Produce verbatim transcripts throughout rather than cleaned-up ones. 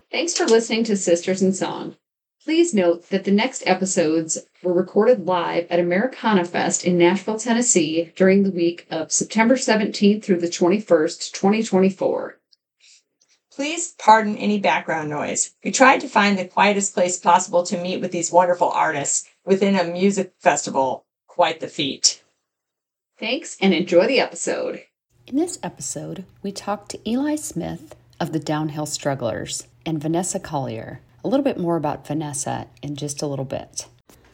Thanks for listening to Sisters in Song. Please note that the next episodes were recorded live at Americana Fest in Nashville, Tennessee during the week of September seventeenth through the twenty-first, twenty twenty-four. Please pardon any background noise. We tried to find the quietest place possible to meet with these wonderful artists within a music festival. Quite the feat. Thanks and enjoy the episode. In this episode, we talked to Eli Smith of the Downhill Strugglers and Vanessa Collier. A little bit more about Vanessa in just a little bit.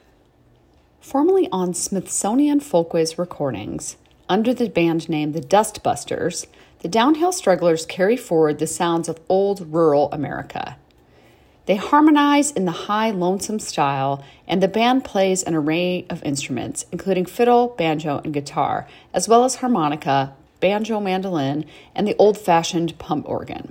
Formerly on Smithsonian Folkways recordings, under the band name the Dustbusters, the Downhill Strugglers carry forward the sounds of old rural America. They harmonize in the high, lonesome style, and the band plays an array of instruments, including fiddle, banjo, and guitar, as well as harmonica, banjo, mandolin, and the old-fashioned pump organ.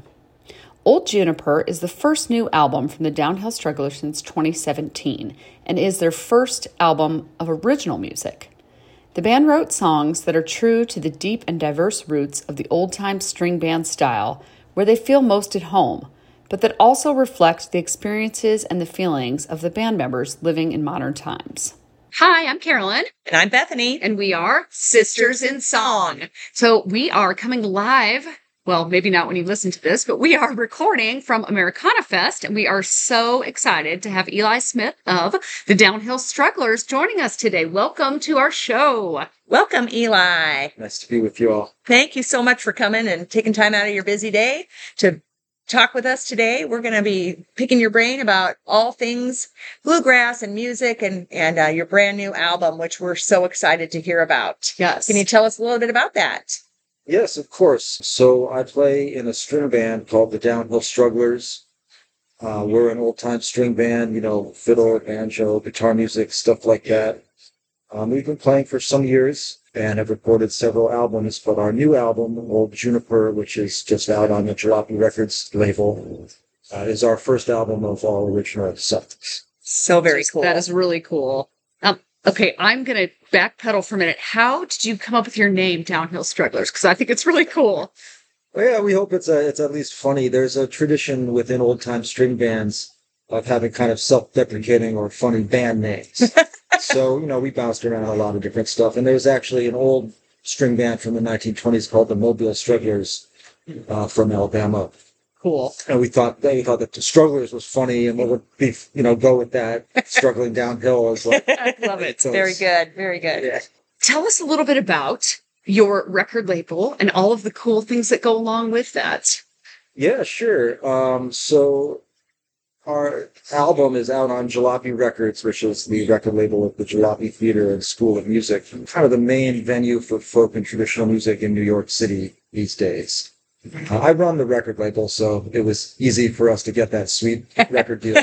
Old Juniper is the first new album from the Downhill Strugglers since twenty seventeen and is their first album of original music. The band wrote songs that are true to the deep and diverse roots of the old-time string band style, where they feel most at home, but that also reflect the experiences and the feelings of the band members living in modern times. Hi, I'm Carolyn. And I'm Bethany. And we are Sisters in Song. So we are coming live. Well, maybe not when you listen to this, but we are recording from Americana Fest, and we are so excited to have Eli Smith of the Downhill Strugglers joining us today. Welcome to our show. Welcome, Eli. Nice to be with you all. Thank you so much for coming and taking time out of your busy day to talk with us today. We're going to be picking your brain about all things bluegrass and music and, and uh, your brand new album, which we're so excited to hear about. Yes. Can you tell us a little bit about that? Yes, of course. So I play in a string band called the Downhill Strugglers. Uh, we're an old-time string band, you know, fiddle, banjo, guitar music, stuff like that. Um, we've been playing for some years and have recorded several albums, but our new album, Old Juniper, which is just out on the Jalopy Records label, uh, is our first album of all original songs. So very cool. That is really cool. Um, okay, I'm going to backpedal for a minute. How did you come up with your name, Downhill Strugglers? Because I think it's really cool. Well, yeah, we hope it's a, it's at least funny. There's a tradition within old-time string bands of having kind of self-deprecating or funny band names. So, you know, we bounced around a lot of different stuff. And there's actually an old string band from the nineteen twenties called the Mobile Strugglers uh, from Alabama. Cool. And we thought they thought that the Strugglers was funny, and what would be, you know, go with that, struggling downhill. Is like, I love it. So very good. Very good. Yeah. Tell us a little bit about your record label and all of the cool things that go along with that. Yeah, sure. Um, so our album is out on Jalopy Records, which is the record label of the Jalopy Theater and School of Music, kind of the main venue for folk and traditional music in New York City these days. Uh, I run the record label, so it was easy for us to get that sweet record deal.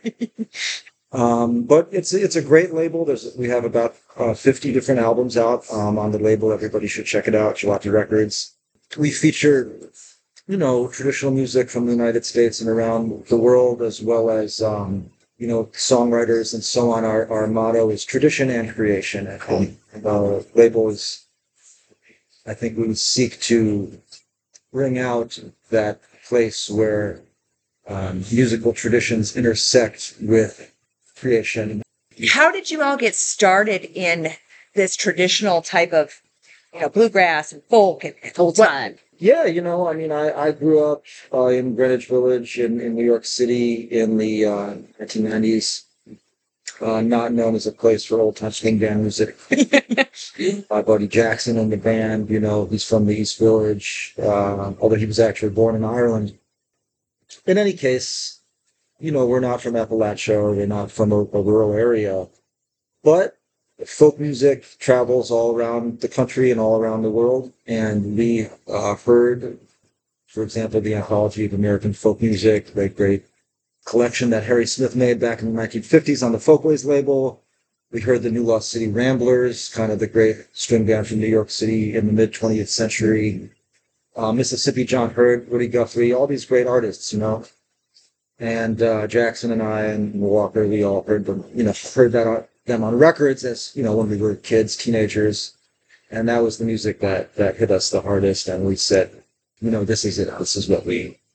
Um, but it's it's a great label. There's we have about uh, fifty different albums out um, on the label. Everybody should check it out, Jalopy Records. We feature, you know, traditional music from the United States and around the world, as well as, um, you know, songwriters and so on. Our our motto is tradition and creation. And the label is, I think we seek to bring out that place where um, musical traditions intersect with creation. How did you all get started in this traditional type of, you know, bluegrass and folk and old time? Yeah, you know, I mean, I, I grew up uh, in Greenwich Village in, in New York City in the uh, nineteen nineties, uh, not known as a place for old-time swing band music. My buddy Jackson in the band, you know, he's from the East Village, uh, although he was actually born in Ireland. In any case, you know, we're not from Appalachia, or we're not from a, a rural area, but folk music travels all around the country and all around the world, and we uh, heard, for example, the Anthology of American Folk Music, the great collection that Harry Smith made back in the nineteen fifties on the Folkways label. We heard the New Lost City Ramblers, kind of the great string band from New York City in the mid-twentieth century. Uh, Mississippi John Hurt, Woody Guthrie, all these great artists, you know. And uh, Jackson and I and Walker, we all heard them, you know, heard that on, them on records as, you know, when we were kids, teenagers. And that was the music that, that hit us the hardest. And we said, you know, this is it. This is what we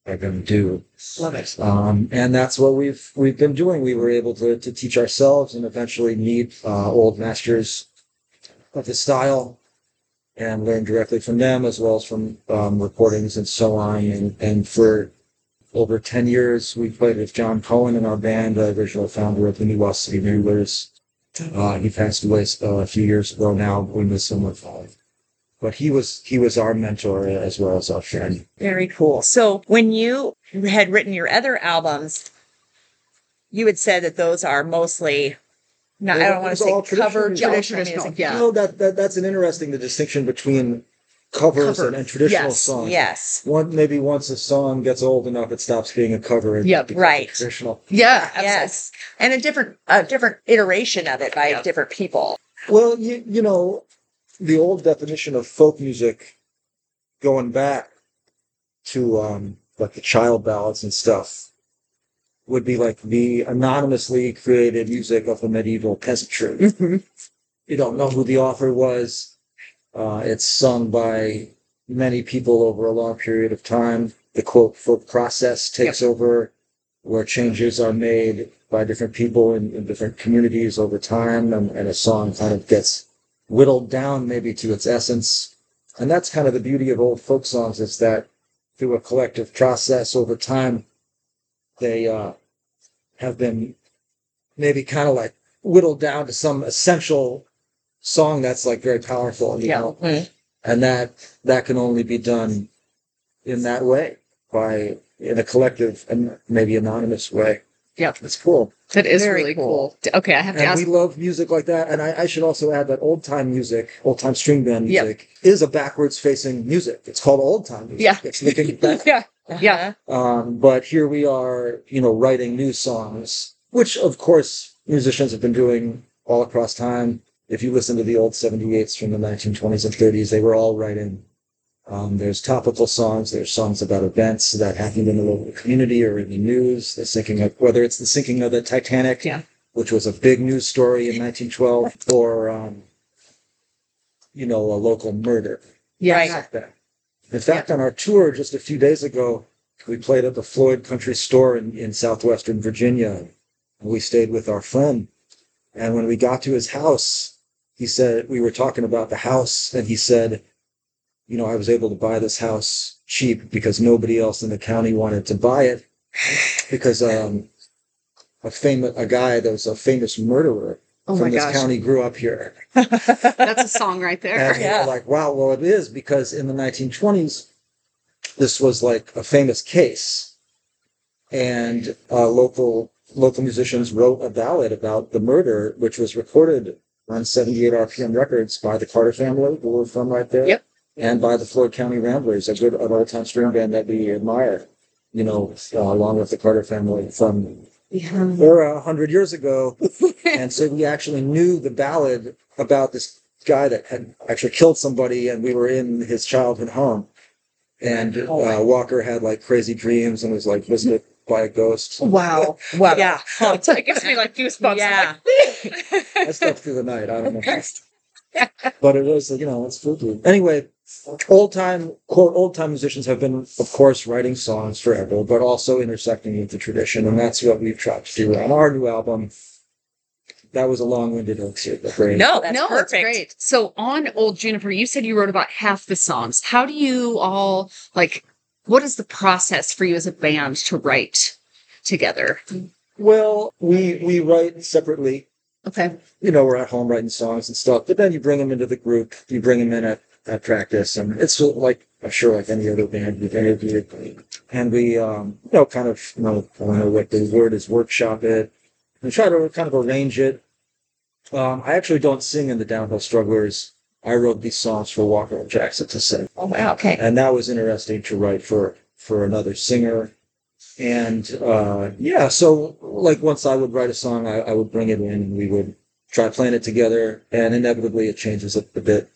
are going to do. Love it. Um, and that's what we've we've been doing. We were able to to teach ourselves and eventually meet uh, old masters of the style and learn directly from them as well as from um, recordings and so on. And, and for over ten years, we played with John Cohen in our band, the original founder of the New West City Noodlers. Uh, he passed away uh, a few years ago now. We miss him with uh, but he was he was our mentor as well as our friend. Very cool. So when you had written your other albums, you had said that those are mostly, no, I don't want to It was say all cover traditional. traditional traditional, music. yeah. You know, that, that that's an interesting the distinction between covers Cover. and, and traditional Yes, songs. yes. One maybe once a song gets old enough, it stops being a cover. And Yep, becomes right. Traditional. Yeah, absolutely. Yes. And a different a different iteration of it by Yeah. different people. Well, you you know, the old definition of folk music, going back to um like the child ballads and stuff, would be like the anonymously created music of the medieval peasantry. Mhm. You don't know who the author was. Uh, it's sung by many people over a long period of time. The quote folk process takes over, where changes are made by different people in, in different communities over time, and, and a song kind of gets whittled down maybe to its essence. And that's kind of the beauty of old folk songs, is that through a collective process over time, they uh, have been maybe kind of like whittled down to some essential song that's like very powerful, you Yeah. know, Mm. and that that can only be done in that way, by in a collective and maybe anonymous way. Yeah. It's cool. That is Very really cool. cool. Okay, I have to And ask. we love music like that. And I, I should also add that old time music, old time string band Yep. music, is a backwards facing music. It's called old time music. Yeah. It's looking back. Yeah. Yeah. Uh-huh. Um, but here we are, you know, writing new songs, which of course musicians have been doing all across time. If you listen to the old seventy-eights from the nineteen twenties and thirties, they were all writing. Um, there's topical songs. There's songs about events that happened in the local community or in the news. The sinking of, whether it's the sinking of the Titanic, Yeah. which was a big news story in nineteen twelve, or, um, you know, a local murder. Yeah. Right. Like that. In fact, on our tour just a few days ago, we played at the Floyd Country Store in, in southwestern Virginia. And we stayed with our friend. And when we got to his house, he said, we were talking about the house, and he said, you know, I was able to buy this house cheap because nobody else in the county wanted to buy it, because um, a famous a guy that was a famous murderer Oh from my this gosh. county grew up here. That's a song right there. And Yeah. we're like, wow, well, it is, because in the nineteen twenties, this was like a famous case. And uh, local local musicians wrote a ballad about the murder, which was recorded on seventy-eight R P M records by the Carter family, who were from right there. Yep. And by the Floyd County Ramblers, a good an old-time string band that we admire, you know, uh, along with the Carter family from Yeah. era a hundred years ago. And so we actually knew the ballad about this guy that had actually killed somebody, and we were in his childhood home. And uh, Walker had like crazy dreams and was like visited by a ghost. Wow. Wow. Yeah. It gives me like goosebumps. Yeah. I slept through the night. I don't know. But it was, you know, it's spooky. Anyway, old time, quote, old time musicians have been, of course, writing songs forever, but also intersecting with the tradition. And that's what we've tried to do on our new album. That was a long-winded answer, but great. No, that's no, perfect. it's great. So on Old Juniper, you said you wrote about half the songs. How do you all, like, what is the process for you as a band to write together? Well, we we write separately. Okay. You know, we're at home writing songs and stuff, but then you bring them into the group. You bring them in at, at practice, and it's like, I'm sure, like any other band we've interviewed. And we, um, you know, kind of, you know, I don't know what the word is, workshop it, and try to kind of arrange it. Um, I actually don't sing in the Downhill Strugglers. I wrote these songs for Walker and Jackson to sing. Oh, wow. Okay. And that was interesting to write for, for another singer. And, uh, yeah, so like once I would write a song, I, I would bring it in and we would try playing it together, and inevitably it changes a, a bit.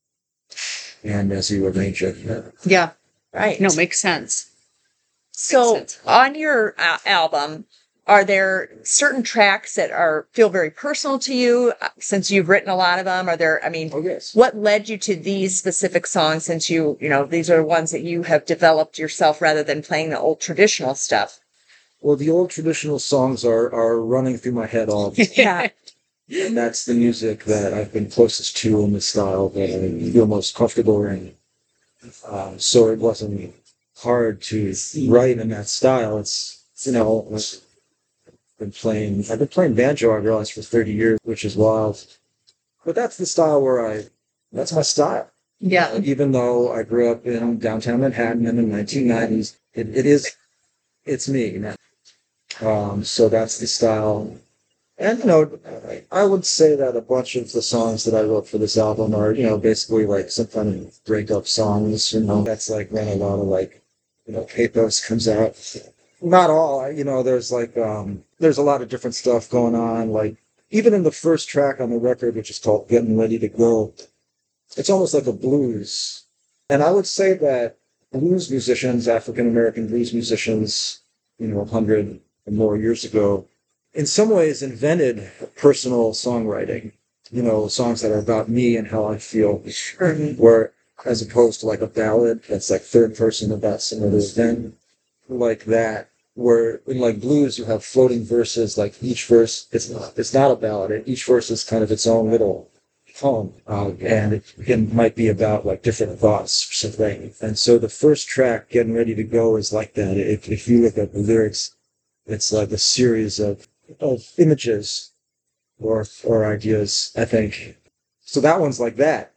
And as you arrange it, yeah. Yeah. Right. No, makes sense. So Makes sense. on your uh, album, are there certain tracks that are feel very personal to you uh, since you've written a lot of them? Are there, I mean, Oh, yes. what led you to these specific songs since you, you know, these are ones that you have developed yourself rather than playing the old traditional stuff? Well, the old traditional songs are, are running through my head all the Yeah. And that's the music that I've been closest to in the style that I feel most comfortable in. Um, so it wasn't hard to write in that style. It's, you know, I've been playing, I've been playing banjo, I realized, for thirty years, which is wild. But that's the style where I, that's my style. Yeah. Even though I grew up in downtown Manhattan in the nineteen nineties, it, it is, it's me now. Um, so that's the style. And, you know, I would say that a bunch of the songs that I wrote for this album are, you know, basically like some kind of breakup songs, you know, that's like when a lot of like, you know, pathos comes out. Not all, you know, there's like, um, there's a lot of different stuff going on. Like, even in the first track on the record, which is called Getting Ready to Go, it's almost like a blues. And I would say that blues musicians, African-American blues musicians, you know, a hundred and more years ago, in some ways invented personal songwriting, you know, songs that are about me and how I feel, where as opposed to like a ballad that's like third person about somebody, then like that, where in like blues you have floating verses, like each verse, it's not, it's not a ballad, each verse is kind of its own little poem, uh, and it, it might be about like different thoughts or something. And so the first track, Getting Ready to Go, is like that. If, if you look at the lyrics, it's like a series of of images or or ideas, I think. So that one's like that.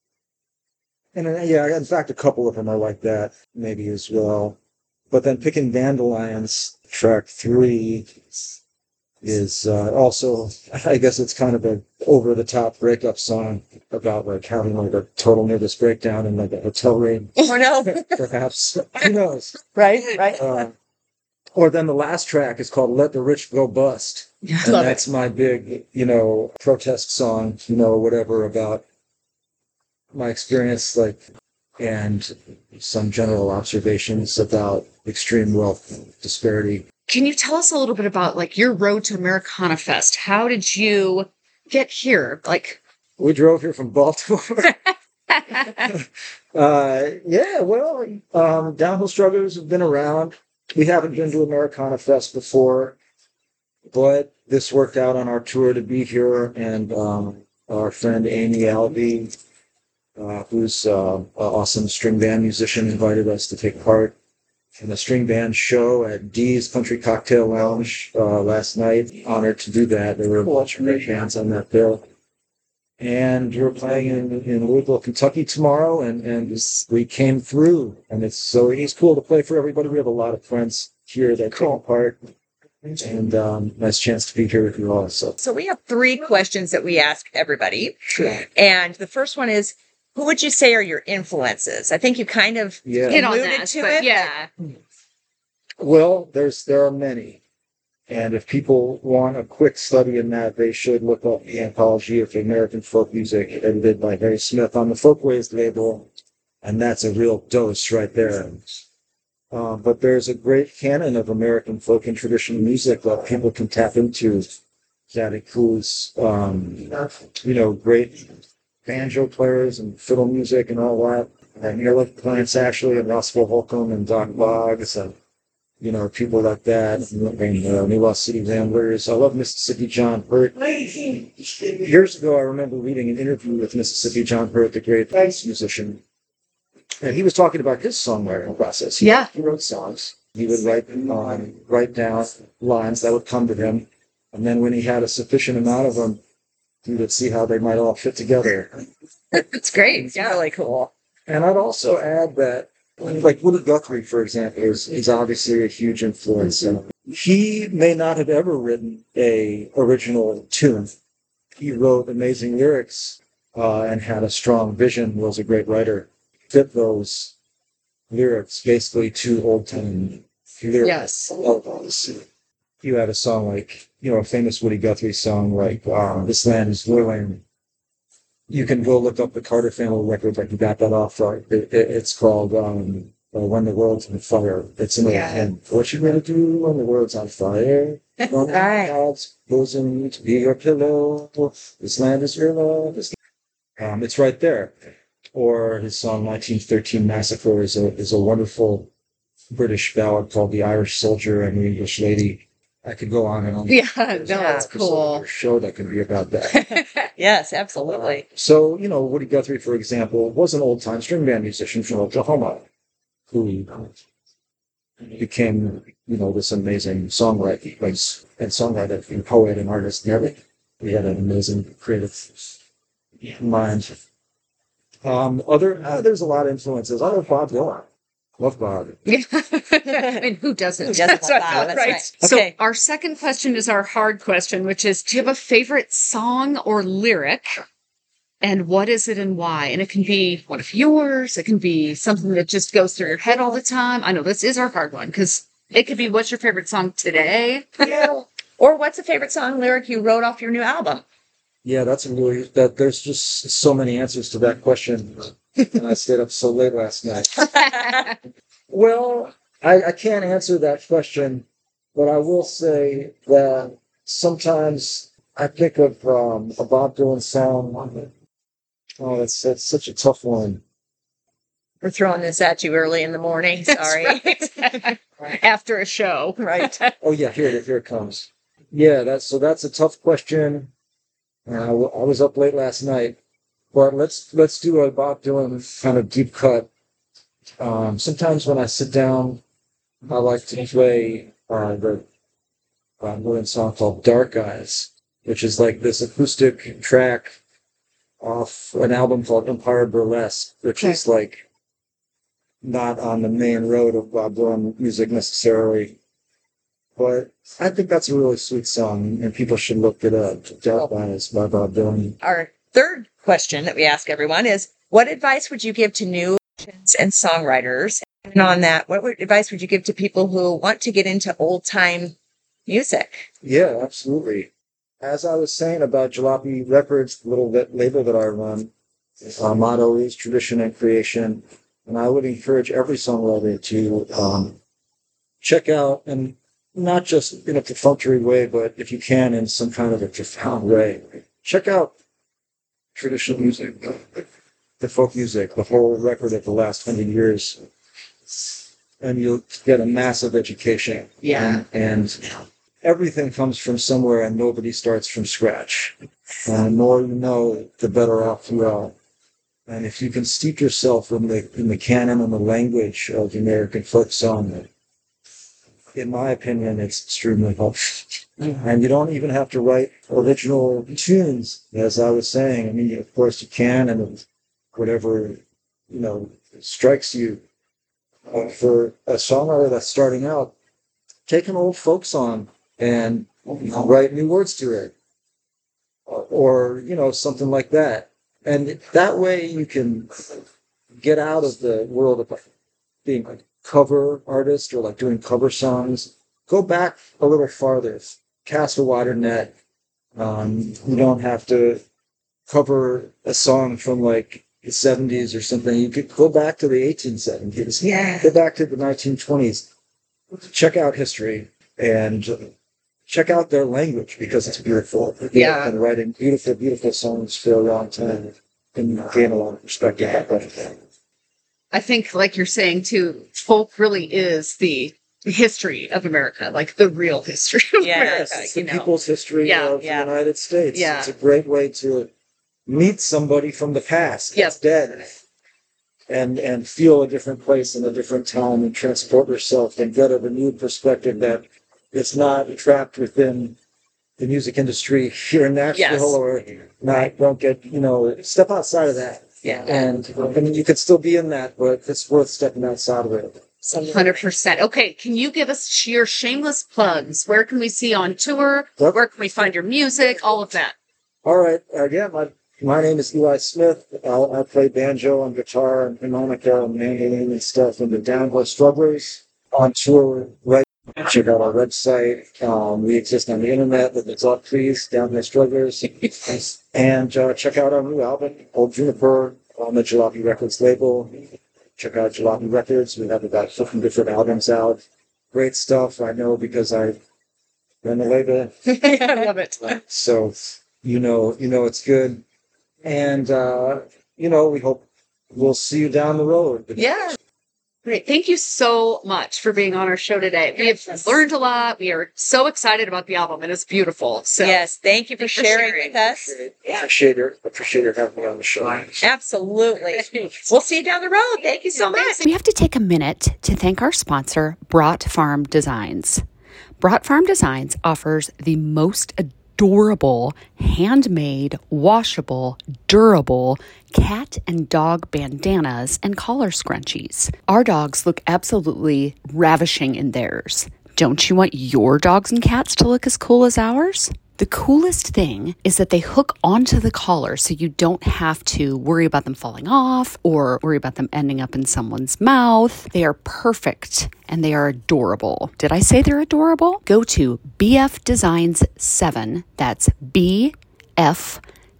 And then, yeah, in fact, a couple of them are like that, maybe as well. But then Picking Dandelions, track three, is uh, also, I guess it's kind of a over-the-top breakup song about like having like a total nervous breakdown in like a hotel room, Oh, no. perhaps. Who knows? Right, right. Uh, Or then the last track is called Let the Rich Go Bust. And Love that's my big, you know, protest song, you know, whatever, about my experience, like, and some general observations about extreme wealth disparity. Can you tell us a little bit about like your road to Americana Fest? How did you get here? Like, We drove here from Baltimore. uh, yeah, well, um, Downhill Strugglers have been around. We haven't been to Americana Fest before, but this worked out on our tour to be here, and um, our friend Amy Albee, uh, who's uh, an awesome string band musician, invited us to take part in a string band show at Dee's Country Cocktail Lounge uh, last night. Honored to do that. There were a bunch of great bands on that bill. And we're playing in, in Louisville, Kentucky tomorrow, and, and we came through. And it's so it's cool to play for everybody. We have a lot of friends here that take part. And um, nice chance to be here with you all. So, So we have three questions that we ask everybody. sure. And the first one is, who would you say are your influences? I think you kind of Yeah. hit on alluded that, to but it. yeah. Well, there's there are many. And if people want a quick study in that, they should look up the Anthology of American Folk Music, edited by Harry Smith on the Folkways label. And that's a real dose right there. Uh, but there's a great canon of American folk and traditional music that people can tap into that includes, um, you know, great banjo players and fiddle music and all that. And you're like Clarence Ashley and Rossville Holcomb and Doc Boggs and, you know, people like that. And uh, New Lost City Ramblers. I love Mississippi John Hurt. Years ago, I remember reading an interview with Mississippi John Hurt, the great bass musician. And he was talking about his songwriting process. He, Yeah. he wrote songs. He would write um, write down lines that would come to him, and then when he had a sufficient amount of them, he would see how they might all fit together. It's great. It's Yeah. really cool. And I'd also add that, like Woody Guthrie, for example, is, is obviously a huge influence. And he may not have ever written a original tune. He wrote amazing lyrics uh, and had a strong vision. Was a great writer. Fit those lyrics basically to old time lyrics. Yes. Albums. You had a song like, you know, a famous Woody Guthrie song like um, "This Land Is Willing." You can go look up the Carter Family record that you got that off. Right? It, it, it's called um, uh, "When the World's on Fire." It's in Yeah. and what you gonna do when the world's on fire? From Right. God's bosom to be your pillow. This land is your love. This- Um, it's right there. Or his song nineteen thirteen Massacre is a, is a wonderful British ballad called The Irish Soldier and the English Lady. I could go on and on. Yeah, no, There's an that's episode of cool. your show that could be about that. Yes, absolutely. So, you know, Woody Guthrie, for example, was an old time string band musician from Oklahoma who became, you know, this amazing songwriter like, and songwriter and poet and artist and everything. He had an amazing creative mind. Um, other, uh, there's a lot of influences. I love Bob Dylan. Love Bob. Yeah. I mean, who doesn't? Who doesn't That's love what I Bob? thought, That's right? right. So Okay. our second question is our hard question, which is, do you have a favorite song or lyric? And what is it and why? And it can be one of yours. It can be something that just goes through your head all the time. I know this is our hard one because it could be, what's your favorite song today? Yeah. Or what's a favorite song lyric you wrote off your new album? Yeah, that's a really, that there's just so many answers to that question. And I stayed up so late last night. Well, I, I can't answer that question, but I will say that sometimes I think of um, a Bob Dylan song. Oh, that's, that's such a tough one. We're throwing this at you early in the morning. Sorry. Right. After a show. Right. Oh yeah, here it here it comes. Yeah, that's so that's a tough question. Uh, I, w- I was up late last night, but let's let's do a Bob Dylan kind of deep cut. Um, sometimes when I sit down, I like to play uh, the Bob Dylan song called "Dark Eyes," which is like this acoustic track off an album called Empire Burlesque, which Okay. is like not on the main road of Bob Dylan music necessarily. But I think that's a really sweet song, and people should look it up. Dark Eyes by Bob Dylan. Our third question that we ask everyone is, what advice would you give to new musicians and songwriters? And on that, what would, advice would you give to people who want to get into old time music? Yeah, absolutely. As I was saying about Jalopy Records, the little bit label that I run, our motto is tradition and creation. And I would encourage every songwriter to um, check out, and not just in a perfunctory way, but if you can, in some kind of a profound way, check out traditional music, the folk music, the whole record of the last hundred years, and you'll get a massive education. Yeah. And, and everything comes from somewhere, and nobody starts from scratch. And the more you know, the better off you are. And if you can steep yourself in the in the canon and the language of American folk song, in my opinion, it's extremely helpful. Mm-hmm. And you don't even have to write original tunes, as I was saying. I mean, of course you can, and whatever, you know, strikes you. Uh, for a songwriter that's starting out, take an old folk song and write new words to it. Or, or, you know, something like that. And that way you can get out of the world of being a cover artist or like doing cover songs. Go back a little farther. Cast a wider net. Um, you don't have to cover a song from like the seventies or something. You could go back to the eighteen seventies. Yeah. Go back to the nineteen twenties. Check out history and check out their language because it's beautiful. People Yeah. have been writing beautiful, beautiful songs for a long time and gain a lot of perspective. I think, like you're saying too, folk really is the history of America, like the real history of Yes, America. Yes, it's you the know, people's history Yeah, of yeah. the United States. Yeah. It's a great way to meet somebody from the past Yep. that's dead and and feel a different place in a different time and transport yourself and get a renewed perspective that it's not trapped within the music industry here in Nashville Yes. or not, don't get, you know, step outside of that. Yeah. And I mean, you could still be in that, but it's worth stepping outside of it. one hundred percent. Okay, can you give us your shameless plugs? Where can we see you on tour? Yep. Where can we find your music? All of that. All right. Again, my my name is Eli Smith. I, I play banjo and guitar and harmonica and mandolin and stuff in the Downhill Strugglers on tour. Right. Check out our website. Um, we exist on the internet with the Talk Please, Downhill Strugglers, and uh, check out our new album, Old Juniper, on the Jalopy Records label. Check out Jalopy Records. We have about fifty different albums out. Great stuff. I know because I ran the label. I love it. So you know, you know it's good. And uh, you know, we hope we'll see you down the road. Yeah. Great. Thank you so much for being on our show today. We have learned a lot. We are so excited about the album, and it's beautiful. So Yes. Thank you for Thanks for sharing, sharing. with us. Yeah. Appreciate your appreciate your having me on the show. Absolutely. We'll see you down the road. Thank you so much. We have to take a minute to thank our sponsor, Brought Farm Designs. Brought Farm Designs offers the most adorable, handmade, washable, durable cat and dog bandanas and collar scrunchies. Our dogs look absolutely ravishing in theirs. Don't you want your dogs and cats to look as cool as ours? The coolest thing is that they hook onto the collar so you don't have to worry about them falling off or worry about them ending up in someone's mouth. They are perfect and they are adorable. Did I say they're adorable? Go to B F Designs seven. That's B F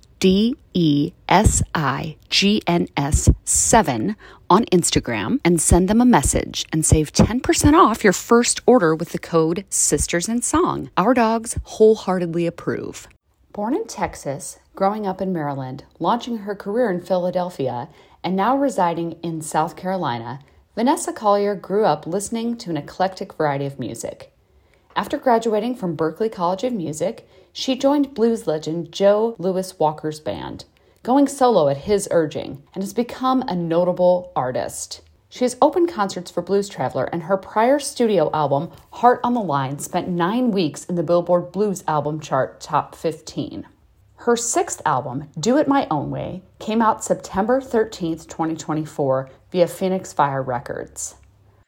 D E S I G N S seven on Instagram and send them a message and save ten percent off your first order with the code Sisters in Song. Our dogs wholeheartedly approve. Born in Texas, growing up in Maryland, launching her career in Philadelphia, and now residing in South Carolina, Vanessa Collier grew up listening to an eclectic variety of music. After graduating from Berklee College of Music, she joined blues legend Joe Louis Walker's band, going solo at his urging, and has become a notable artist. She has opened concerts for Blues Traveler, and her prior studio album, Heart on the Line, spent nine weeks in the Billboard Blues Album Chart Top fifteen. Her sixth album, Do It My Own Way, came out September thirteenth, twenty twenty-four via Phoenix Fire Records.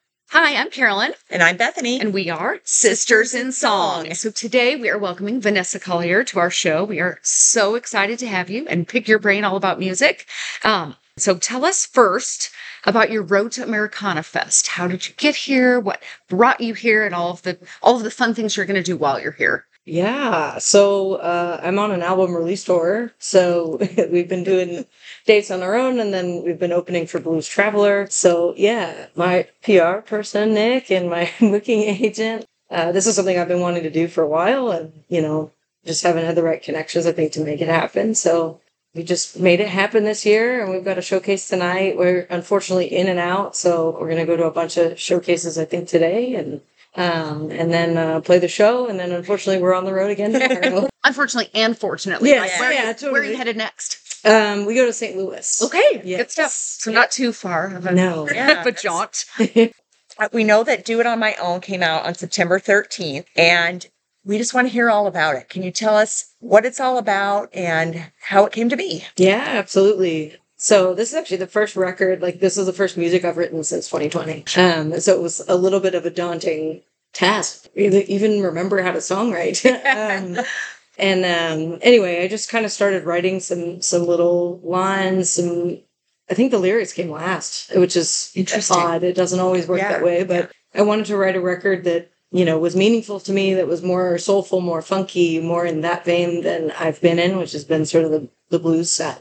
Hi, I'm Carolyn, And I'm Bethany. and we are Sisters in Song. So today we are welcoming Vanessa Collier to our show. We are so excited to have you and pick your brain all about music. Um, so tell us first about your road to Americana Fest. How did you get here? What brought you here? And all of the all of the fun things you're going to do while you're here. Yeah, so uh, I'm on an album release tour. So we've been doing dates on our own, and then we've been opening for Blues Traveler. So yeah, my P R person, Nick, and my booking agent. Uh, this is something I've been wanting to do for a while, and you know, just haven't had the right connections, I think, to make it happen. So we just made it happen this year, and we've got a showcase tonight. We're unfortunately in and out, so we're gonna go to a bunch of showcases, I think, today, and. Um, and then uh, play the show, and then unfortunately we're on the road again tomorrow. Unfortunately and fortunately. Yes, Like, where, yeah, Where are totally. you headed next? um, we go to Saint Louis. Okay, Yes. good stuff. So not too far of a, No. Yeah, of a that's- jaunt. Uh, We know that Do It On My Own came out on September thirteenth, and we just want to hear all about it. Can you tell us what it's all about and how it came to be? Yeah, absolutely. So this is actually the first record, like this is the first music I've written since twenty twenty. Um, so it was a little bit of a daunting task, even even remember how to songwrite. um, and um, anyway, I just kind of started writing some some little lines, some I think the lyrics came last, which is Interesting. odd. It doesn't always work Yeah, that way, but I wanted to write a record that, you know, was meaningful to me, that was more soulful, more funky, more in that vein than I've been in, which has been sort of the, the blues set.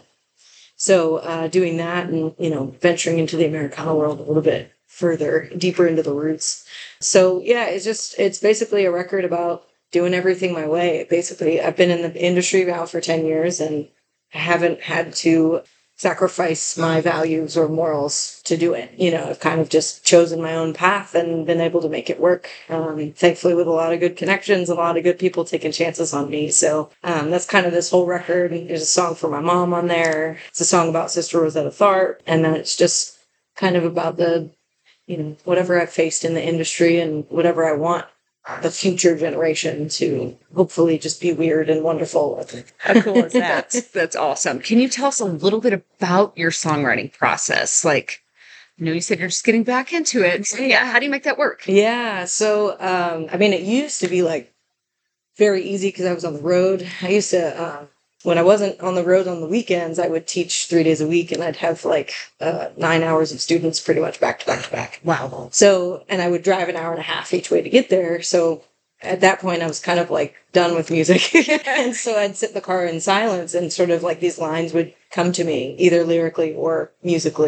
So uh, doing that and, you know, venturing into the Americana world a little bit further, deeper into the roots. So yeah, it's just, it's basically a record about doing everything my way. Basically, I've been in the industry now for ten years and I haven't had to sacrifice my values or morals to do it. You know, I've kind of just chosen my own path and been able to make it work. Um, thankfully, with a lot of good connections, a lot of good people taking chances on me. So um, that's kind of this whole record. There's a song for my mom on there. It's a song about Sister Rosetta Tharpe. And then it's just kind of about the, you know, whatever I've faced in the industry and whatever I want the future generation to hopefully just be weird and wonderful with. How cool is that? That's, that's awesome. Can you tell us a little bit about your songwriting process? Like, I know you said you're just getting back into it. So yeah, how do you make that work? Yeah, so um, I mean, it used to be like very easy because I was on the road. I used to, uh, when I wasn't on the road on the weekends, I would teach three days a week, and I'd have like uh, nine hours of students pretty much back to back to back. Wow. So, and I would drive an hour and a half each way to get there. So at that point, I was kind of like done with music. And so I'd sit in the car in silence, and sort of like these lines would come to me, either lyrically or musically.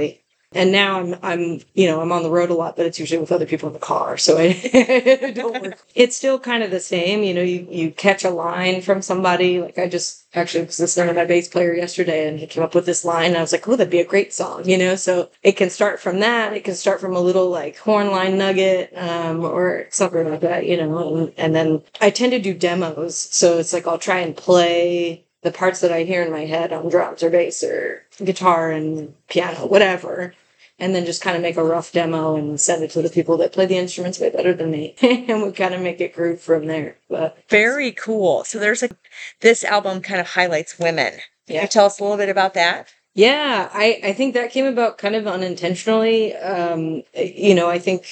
And now I'm, I'm, you know, I'm on the road a lot, but it's usually with other people in the car. So I don't work. It's still kind of the same. You know, you, you catch a line from somebody. Like I just actually was listening to my bass player yesterday and he came up with this line. And I was like, oh, that'd be a great song, you know? So it can start from that. It can start from a little like horn line nugget, um, or something like that, you know? And, and then I tend to do demos. So it's like, I'll try and play the parts that I hear in my head on drums or bass or guitar and piano, whatever, and then just kind of make a rough demo and send it to the people that play the instruments way better than me. And we kind of make it groove from there. But Very cool. So there's a, this album kind of highlights women. Can Yeah. you tell us a little bit about that? yeah, I, I think that came about kind of unintentionally. Um, you know, I think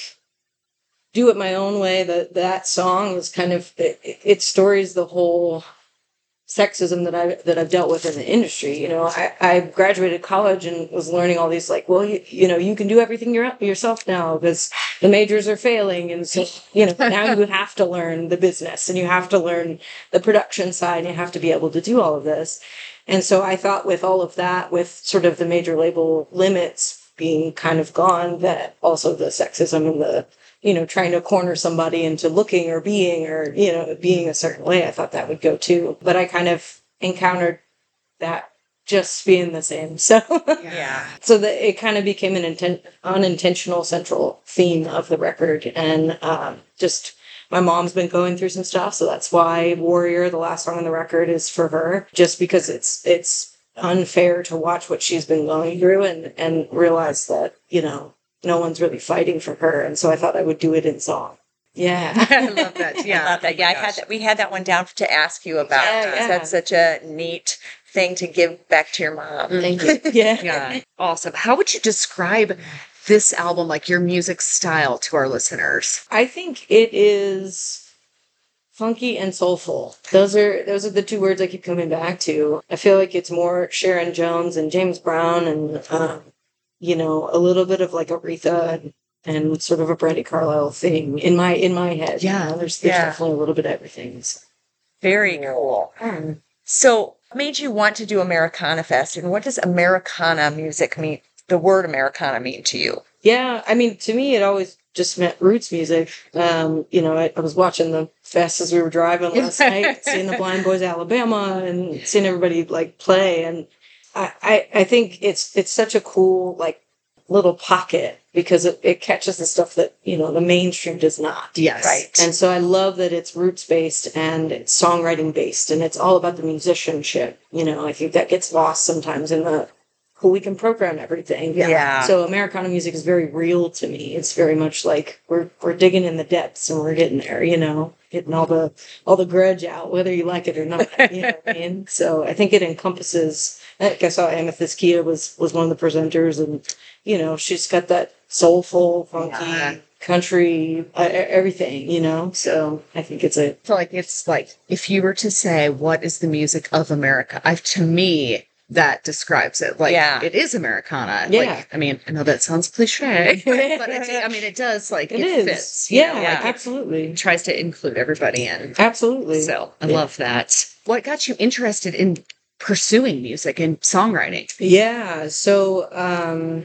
Do It My Own Way, that that song was kind of, it, it stories the whole sexism that I that I've dealt with in the industry. You know, I, I graduated college and was learning all these like, well, you, you know, you can do everything your, yourself now because the majors are failing, and so you know now you have to learn the business and you have to learn the production side and you have to be able to do all of this. And so I thought with all of that, with sort of the major label limits being kind of gone, that also the sexism and the you know, trying to corner somebody into looking or being or, you know, being a certain way, I thought that would go too. But I kind of encountered that just being the same. So, Yeah. so that it kind of became an intent, unintentional central theme of the record. And um, just my mom's been going through some stuff. So that's why Warrior, the last song on the record, is for her, just because it's, it's unfair to watch what she's been going through and, and realize that, you know, no one's really fighting for her, and so I thought I would do it in song. Yeah, I love that. Yeah. I love that. Yeah, I had that. We had that one down to ask you about. Yeah, because yeah. That's such a neat thing to give back to your mom. Thank you. Yeah, Yeah. Awesome. How would you describe this album, like your music style, to our listeners? I think it is funky and soulful. Those are those are the two words I keep coming back to. I feel like it's more Sharon Jones and James Brown and um, you know, a little bit of like Aretha and, and sort of a Brandy Carlisle thing in my in my head. You Yeah. know, there's there's Yeah. definitely a little bit of everything. So. Very cool. So, what made you want to do Americana Fest, and what does Americana music mean? The word Americana mean to you? Yeah, I mean, to me, it always just meant roots music. Um, you know, I, I was watching the fest as we were driving last night, seeing the Blind Boys Alabama, and seeing everybody like play, and I, I, I think it's it's such a cool like little pocket because it, it catches the stuff that you know the mainstream does not. Yes. Right. And so I love that it's roots based and it's songwriting based and it's all about the musicianship. You know, I think that gets lost sometimes in the who we can program everything. Yeah. So Americana music is very real to me. It's very much like we're we're digging in the depths and we're getting there, you know, getting all the all the grudge out, whether you like it or not. You know what I mean? So I think it encompasses. Like I saw Amethyst Kia was was one of the presenters, and you know she's got that soulful, funky, Yeah. country, uh, everything. You know, so I think it's a I feel like it's like if you were to say what is the music of America, I to me that describes it. Like Yeah. it is Americana. Yeah. Like, I mean, I know that sounds cliche, but it, I mean it does like it, it is fits. you yeah, know, like, it absolutely, tries to include everybody in. absolutely. So I Yeah. love that. What got you interested in pursuing music and songwriting? Yeah. So um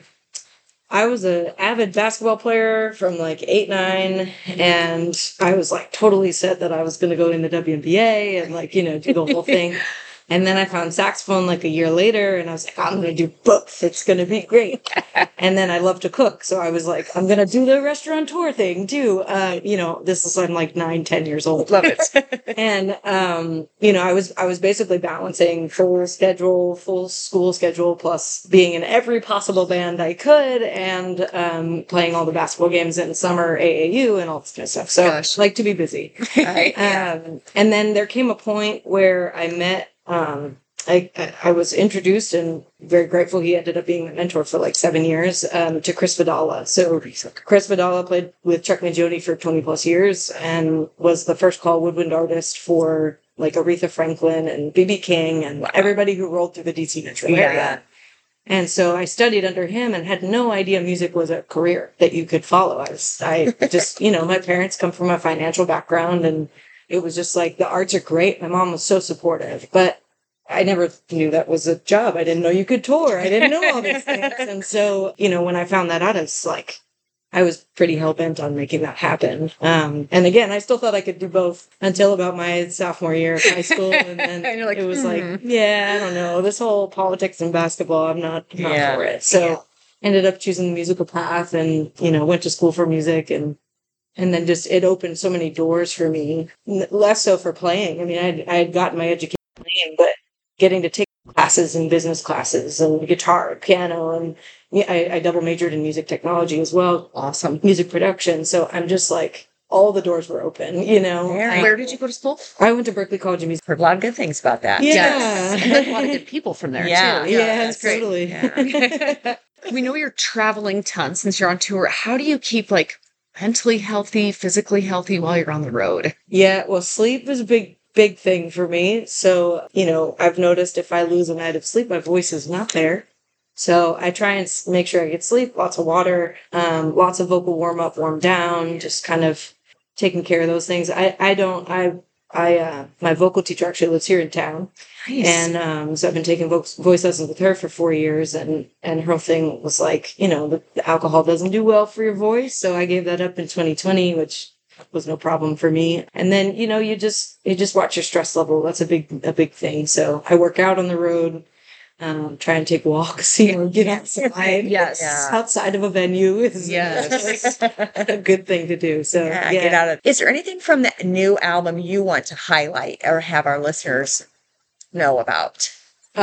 I was an avid basketball player from like eight, nine, and I was like totally set that I was going to go in the W N B A and like, you know, do the whole thing. And then I found saxophone like a year later and I was like, I'm going to do both. It's going to be great. And then I love to cook. So I was like, I'm going to do the restaurateur thing too. Uh, you know, this is, I'm like nine, ten years old. Love it. And, um, you know, I was, I was basically balancing full schedule, full school schedule, plus being in every possible band I could and, um, playing all the basketball games in summer, A A U and all this kind of stuff. So Gosh. like to be busy. Right. Um, and then there came a point where I met, um, I, I I was introduced and very grateful he ended up being my mentor for like seven years, um, to Chris Vidala. So Chris Vidala played with Chuck Mangione for twenty plus years and was the first call woodwind artist for like Aretha Franklin and B B King and everybody who rolled through the D C metro area. Yeah. And so I studied under him and had no idea music was a career that you could follow. I was, I just, you know, my parents come from a financial background and it was just like the arts are great. My mom was so supportive, but I never knew that was a job. I didn't know you could tour. I didn't know all these things. And so, you know, when I found that out, I was like, I was pretty hell bent on making that happen. Um, and again, I still thought I could do both until about my sophomore year of high school. And then And you're like, it was hmm. like, yeah, I don't know. This whole politics and basketball, I'm not, I'm not Yeah. for it. So Yeah. ended up choosing the musical path and, you know, went to school for music and and then just it opened so many doors for me. N- Less so for playing. I mean, I had, I had gotten my education playing, but getting to take classes and business classes and guitar, piano, and yeah, I, I double majored in music technology as well, Awesome. music production. So I'm just like all the doors were open. You know, Very I, Where did you go to school? I went to Berklee College of Music. Heard a lot of good things about that. Yeah. Yes. And there's a lot of good people from there Yeah. too. Yeah, that's great. totally. Yeah. We know you're traveling tons since you're on tour. How do you keep like mentally healthy, physically healthy while you're on the road? Yeah, well, sleep is a big, big thing for me. So, you know, I've noticed if I lose a night of sleep, my voice is not there. So I try and s- make sure I get sleep, lots of water, um, lots of vocal warm up, warm down, just kind of taking care of those things. I, I don't, I, I, uh, my vocal teacher actually lives here in town. Nice. And um, so I've been taking vo- voice lessons with her for four years, and and her thing was like, you know, the, the alcohol doesn't do well for your voice, so I gave that up in twenty twenty, which was no problem for me. And then you know, you just you just watch your stress level. That's a big a big thing. So I work out on the road, um, try and take walks, you know, get outside. Yes. Yeah. Outside of a venue is Yes. a good thing to do. So Yeah, yeah, get out of. Is there anything from the new album you want to highlight or have our listeners know about?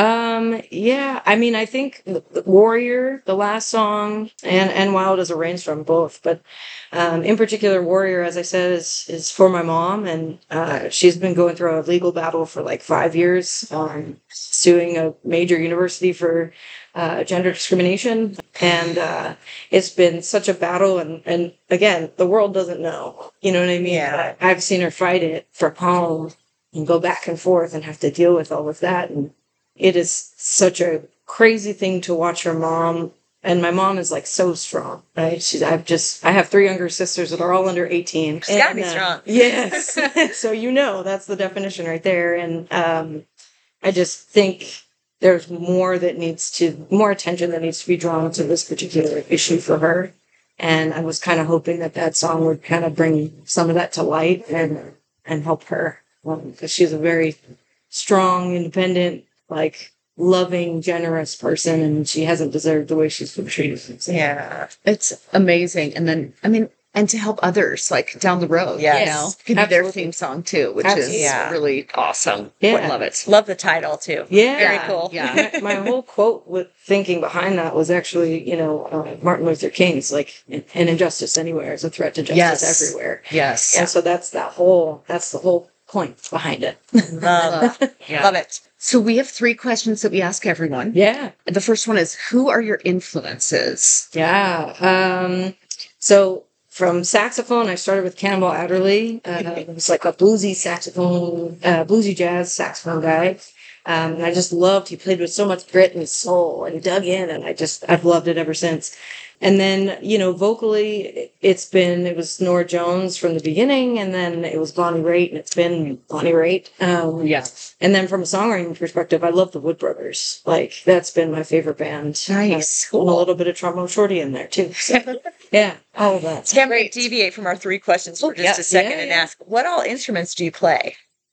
Um, yeah, I mean, I think the- the Warrior, the last song, and and Wild as a Rainstorm, both, but um, in particular, Warrior, as I said, is is for my mom, and uh, she's been going through a legal battle for like five years, um, suing a major university for uh, gender discrimination, and uh, it's been such a battle, and and again, the world doesn't know, you know what I mean? Yeah. I, I've seen her fight it from home and go back and forth and have to deal with all of that, and it is such a crazy thing to watch her mom. And my mom is like so strong, right? She's, I've just, I have three younger sisters that are all under eighteen. She's gotta be And, uh, strong. Yes. So, you know, that's the definition right there. And um, I just think there's more that needs to, more attention that needs to be drawn to this particular issue for her. And I was kind of hoping that that song would kind of bring some of that to light and, and help her. Because she's a very strong, independent, like loving, generous person, and she hasn't deserved the way she's been treated. So, Yeah. It's amazing. And then, I mean, and to help others like down the road, Yes. you know, could be their Absolutely. theme song too, which Absolutely. is Yeah. really awesome. Yeah. I love it. Love the title too. Yeah. Very cool. Yeah. my, my whole quote with thinking behind that was actually, you know, uh, Martin Luther King's like, an injustice anywhere is a threat to justice Yes. everywhere. Yes. And so that's that whole, that's the whole point behind it. Love, Yeah. love it. So we have three questions that we ask everyone. Yeah. The first one is, who are your influences? Yeah. Um, so from saxophone, I started with Cannonball Adderley. Uh, he was like a bluesy saxophone, uh, bluesy jazz saxophone guy. Um, and I just loved, he played with so much grit and soul and dug in, and I just, I've loved it ever since. And then, you know, vocally, it's been, it was Nora Jones from the beginning, and then it was Bonnie Raitt, and it's been Bonnie Raitt. Um, Yeah. And then from a songwriting perspective, I love the Wood Brothers. Like, that's been my favorite band. Nice. Uh, and a little bit of Trombone Shorty in there, too. So, yeah, all of that. Can we deviate from our three questions for Oh, just yeah, a second yeah, and yeah. ask, what all instruments do you play?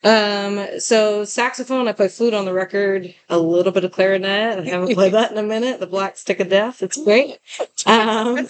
Um, so saxophone, I play flute on the record, a little bit of clarinet. I haven't played that in a minute. The Black Stick of Death. It's great. Um,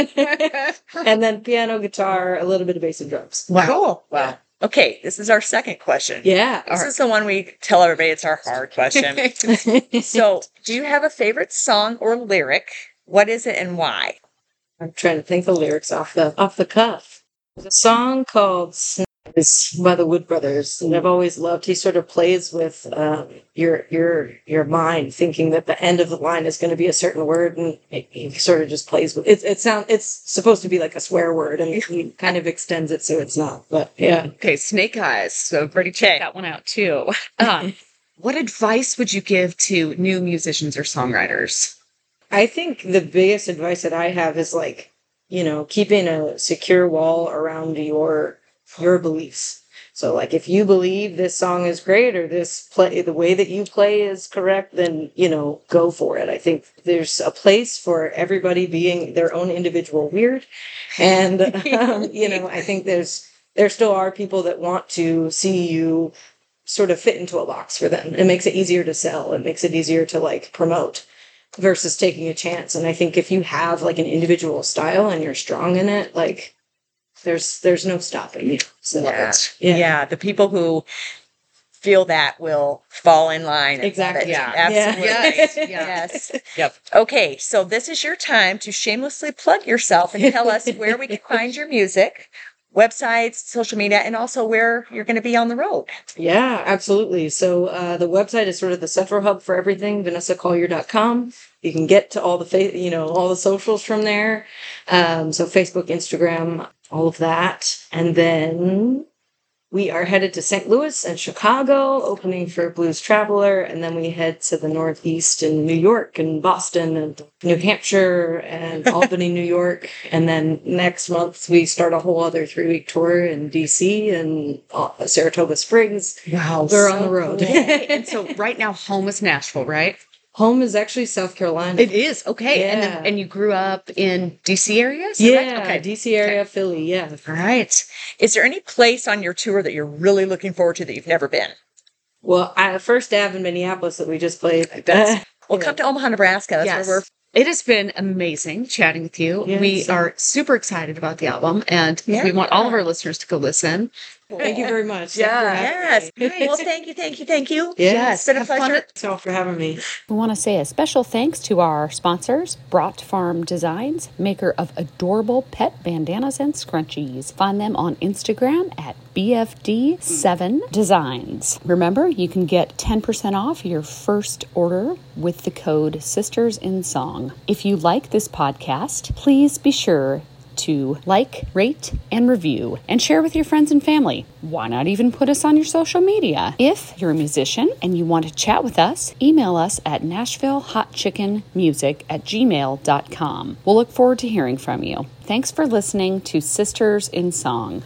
and then piano, guitar, a little bit of bass and drums. Wow. Cool. Wow. Okay, this is our second question. Yeah. This is the one we tell everybody it's our hard question. So, do you have a favorite song or lyric? What is it and why? I'm trying to think the lyrics off the off the cuff. There's a song called Is by the Wood Brothers, and I've always loved. He sort of plays with um, your your your mind, thinking that the end of the line is going to be a certain word, and it, he sort of just plays with it. It sound it's supposed to be like a swear word, and he kind of extends it so it's not. But yeah, Okay, Snake Eyes. So everybody check Okay. that one out too. Um, what advice would you give to new musicians or songwriters? I think the biggest advice that I have is like, you know, keeping a secure wall around your your beliefs. So like if you believe this song is great or this play, the way that you play is correct, then, you know, go for it. I think there's a place for everybody being their own individual weird. And, um, you know, I think there's, there still are people that want to see you sort of fit into a box for them. It makes it easier to sell. It makes it easier to like promote versus taking a chance. And I think if you have like an individual style and you're strong in it, like there's there's no stopping you. So Yeah. yeah. Yeah. The people who feel that will fall in line. and love Exactly. it. Yeah. Absolutely. Yes. Yeah. Yes. Yep. Okay, so this is your time to shamelessly plug yourself and tell us where we can find your music, websites, social media, and also where you're going to be on the road. Yeah, absolutely. So uh, the website is sort of the central hub for everything, vanessa collier dot com. You can get to all the fa- you know, all the socials from there. Um, so Facebook, Instagram, all of that. And then we are headed to Saint Louis and Chicago, opening for Blues Traveler, and then we head to the Northeast in New York and Boston and New Hampshire and Albany, New York. And then next month we start a whole other three-week tour in D C and uh, Saratoga Springs. Wow. We're on the road. And so right now, home is Nashville, right? Home is actually South Carolina. It is. Okay. And Yeah. then, and you grew up in D C area? Is that Yeah, right? Okay. D C area, Philly, yeah. All right. Is there any place on your tour that you're really looking forward to that you've never been? Well, I, First Ave in Minneapolis that we just played. That's- Well, Yeah. come to Omaha, Nebraska. That's Yes. where we're. It has been amazing chatting with you. Yes. We are super excited about the album, and Yeah. we want all of our listeners to go listen. Thank you very much. Yeah. Yes. Thank you Well, thank you, thank you, thank you. Yes. It's been a Have fun pleasure. at- Thanks all for having me. We want to say a special thanks to our sponsors, Brought Farm Designs, maker of adorable pet bandanas and scrunchies. Find them on Instagram at B F D seven Designs. Remember, you can get ten percent off your first order with the code Sisters in Song. If you like this podcast, please be sure to like, rate, and review, and share with your friends and family. Why not even put us on your social media? If you're a musician and you want to chat with us, email us at nashville hot chicken music at gmail dot com. We'll look forward to hearing from you. Thanks for listening to Sisters in Song.